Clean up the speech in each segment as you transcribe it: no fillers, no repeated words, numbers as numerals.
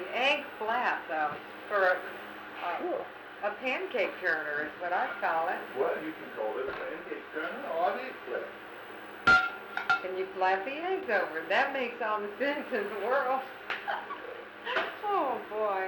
an egg flat, though, for Sure. a pancake turner is what I call it. Well, you can call it a pancake turner or an egg flap. And you flap the eggs over. That makes all the sense in the world. Oh, boy.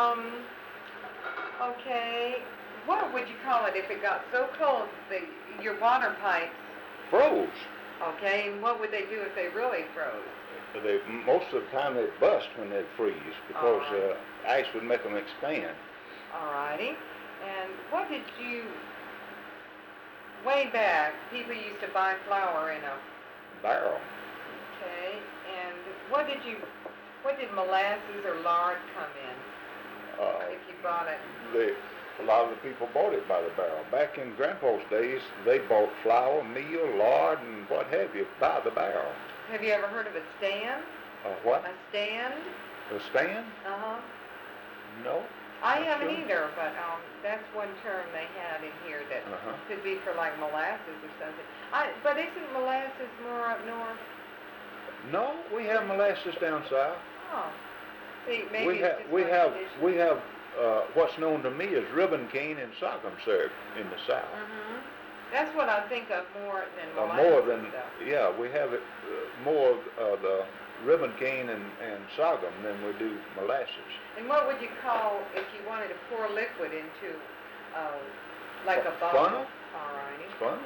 Okay. What would you call it if it got so cold that your water pipes? Froze. Okay, and what would they do if they really froze? Most of the time they'd bust when they'd freeze because Alright. ice would make them expand. Alrighty. And what did you, way back, people used to buy flour in a, Barrel. okay, and what did molasses or lard come in if you bought it? A lot of the people bought it by the barrel. Back in Grandpa's days, they bought flour, meal, lard, and what have you by the barrel. Have you ever heard of a stand? What? A stand? A stand? Uh-huh. No. I Not haven't sure. either, but that's one term they had in here that could be for like molasses or something. But isn't molasses more up north? No, we have molasses down south. Oh, see, maybe We it's have just we one have tradition. we have what's known to me as ribbon cane and sorghum syrup in the south. Mm-hmm. That's what I think of more than molasses. More than though. yeah, we have it more of the ribbon cane and sorghum than we do molasses. And what would you call if you wanted to pour liquid into, like a bottle? Funnel? All righty. Funnel?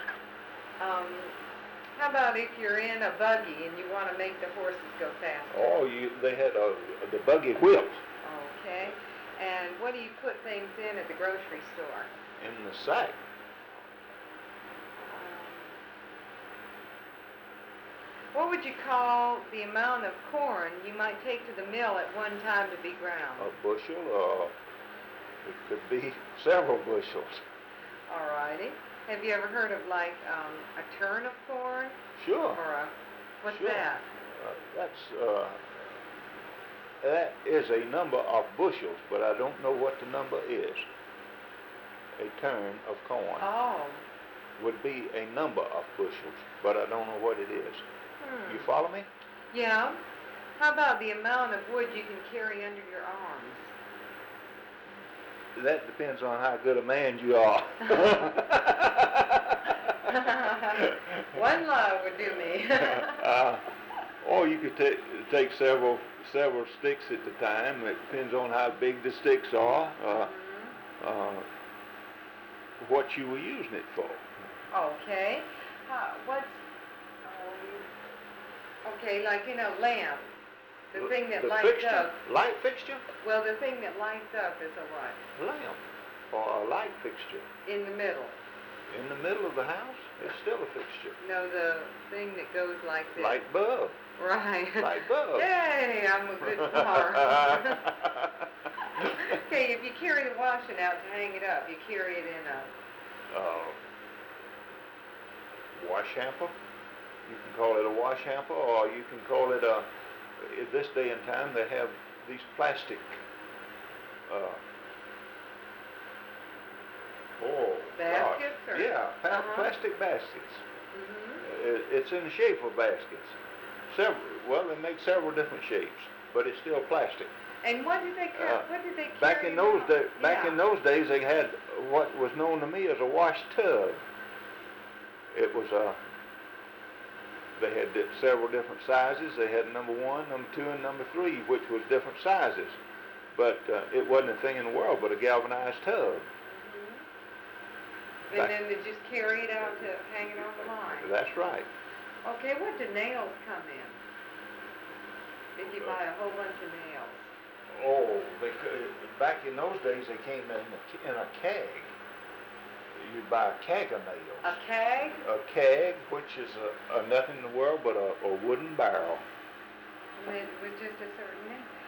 How about if you're in a buggy and you want to make the horses go faster? Oh, they had the buggy whip Okay. And what do you put things in at the grocery store? in the sack. What would you call the amount of corn you might take to the mill at one time to be ground? A bushel, it could be several bushels. All righty. Have you ever heard of like a turn of corn? Sure. Or what's Sure. that? That is a number of bushels, but I don't know what the number is. A turn of corn Oh. would be a number of bushels, but I don't know what it is. You follow me? Yeah. How about the amount of wood you can carry under your arms? That depends on how good a man you are. One love would do me. Or you could take several sticks at the time. It depends on how big the sticks are, what you were using it for. Okay. Okay, like in a lamp. The thing that lights fixture? up. Light fixture? Well, the thing that lights up is a what? Lamp or a light fixture. In the middle. In the middle of the house, it's still a fixture. No, the thing that goes like this. Light bulb. Right. Light bulb. Yay, I'm a good part. Okay, if you carry the washing out to hang it up, you carry it in a... Wash hamper. You can call it a wash hamper, or you can call it a... In this day and time, they have these plastic... baskets? Or? Yeah, plastic baskets. Mm-hmm. It's in the shape of baskets. They make several different shapes, but it's still plastic. And what did they carry? Back in those days, they had what was known to me as a wash tub. It was they had several different sizes. They had number 1, number 2, and number 3, which was different sizes. But it wasn't a thing in the world but a galvanized tub. Mm-hmm. And then they just carry it out to hang it on the line. That's right. Okay, what do nails come in? If you buy a whole bunch of nails. Oh, back in those days, they came in a keg. You'd buy a keg of nails. A keg? A keg, which is nothing in the world but a wooden barrel. And it was just a certain name.